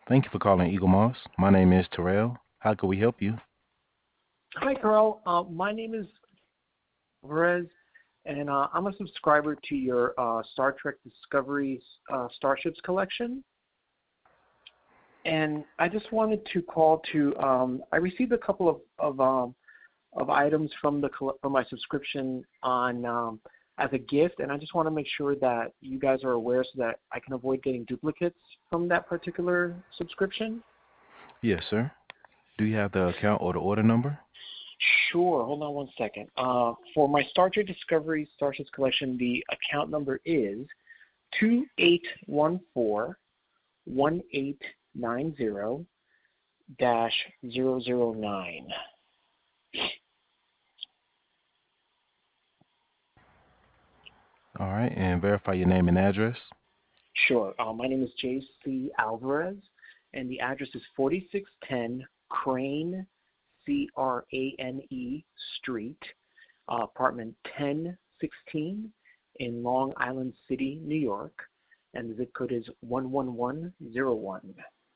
Thank you for calling Eagle Moss. My name is Terrell. How can we help you? Hi, Carl. My name is Perez, and I'm a subscriber to your Star Trek Discovery Starships collection. And I just wanted to call to. I received a couple of items from from my subscription on as a gift, and I just want to make sure that you guys are aware so that I can avoid getting duplicates from that particular subscription. Yes, sir. Do you have the account or the order number? Sure. Hold on one second. For my Star Trek Discovery Starships collection, the account number is 2814-1890-009. All right, and verify your name and address. Sure. My name is J.C. Alvarez, and the address is 4610 Crane, Crane Street, apartment 1016 in Long Island City, New York, and the zip code is 11101.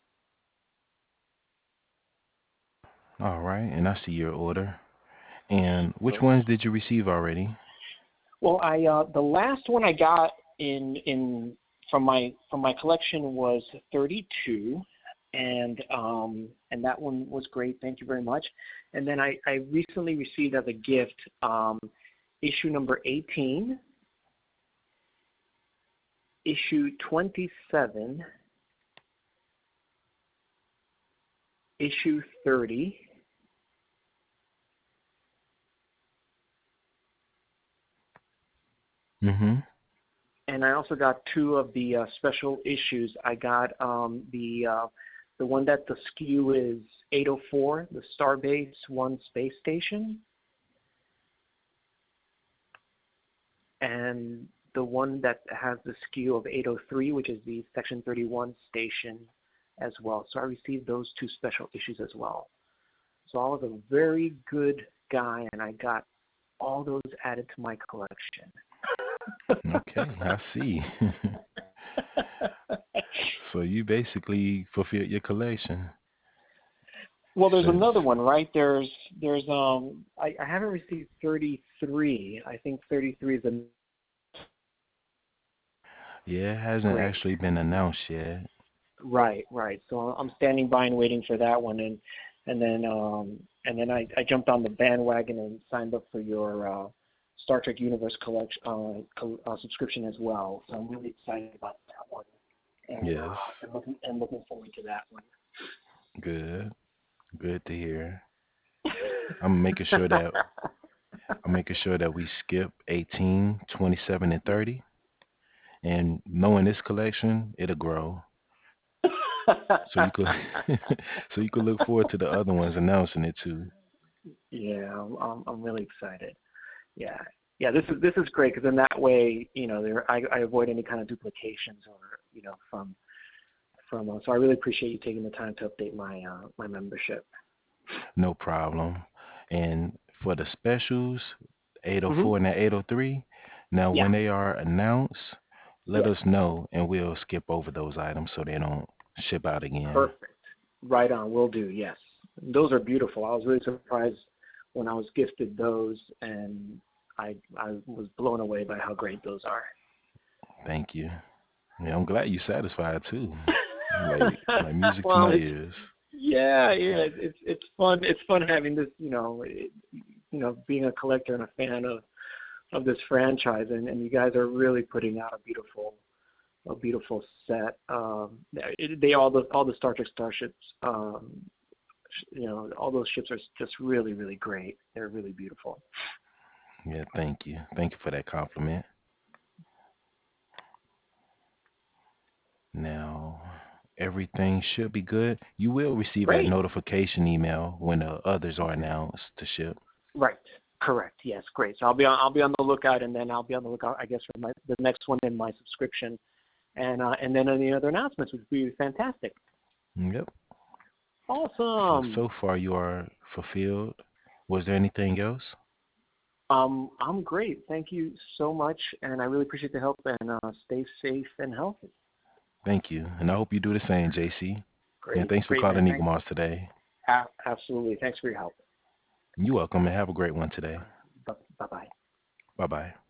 All right, and I see your order. And which Great. ones did you receive already? Well, I the last one I got in from my collection was 32, and that one was great. Thank you very much. And then I recently received as a gift issue number 18, issue 27, issue 30, Mm-hmm. and I also got two of the special issues. I got the one that the SKU is 804, the Starbase One Space Station, and the one that has the SKU of 803, which is the Section 31 station as well. So I received those two special issues as well. So I was a very good guy, and I got all those added to my collection. Okay, I see. So you basically fulfilled your collection. Well, there's another Says, one, right? I haven't received 33. I think 33 is a yeah, it hasn't great. actually been announced yet. Right, right. So I'm standing by and waiting for that one, and then I jumped on the bandwagon and signed up for your Star Trek Universe collection subscription as well. So I'm really excited about that one, Yes, and looking forward to that one. good, good to hear. I'm making sure that I'm making sure that we skip 18, 27, and 30. And knowing this collection, it'll grow. So you could so you could look forward to the other ones announcing it too. Yeah, I'm really excited. Yeah, yeah. This is great because in that way, I avoid any kind of duplications or from. So I really appreciate you taking the time to update my membership. No problem. And for the specials, Hmm. 804 and the 803, now Yeah, when they are announced, let yeah. us know and we'll skip over those items so they don't ship out again. Perfect. Right on. Will do. Yes. Those are beautiful. I was really surprised when I was gifted those, and I was blown away by how great those are. Thank you. Yeah, I'm glad you're satisfied too. Like music to Well, my it's ears. yeah, yeah. It's fun. It's fun having this. Being a collector and a fan of this franchise, and you guys are really putting out a beautiful set. They all the Star Trek starships. All those ships are just really, really great. They're really beautiful. Yeah, thank you. Thank you for that compliment. Now, everything should be good. You will receive that Great. notification email when the others are announced to ship. Right. Correct. Yes. Great. So I'll be on the lookout, and then I'll be on the lookout, I guess, for the next one in my subscription, and then any other announcements would be fantastic. Yep. So Awesome. far you are fulfilled. Was there anything else? I'm great. Thank you so much, and I really appreciate the help. And stay safe and healthy. Thank you. And I hope you do the same, JC. And Great, thanks for great, man. calling Eagle Thanks. Moss today. Absolutely. Thanks for your help. You're welcome and have a great one today. Bye bye. Bye bye.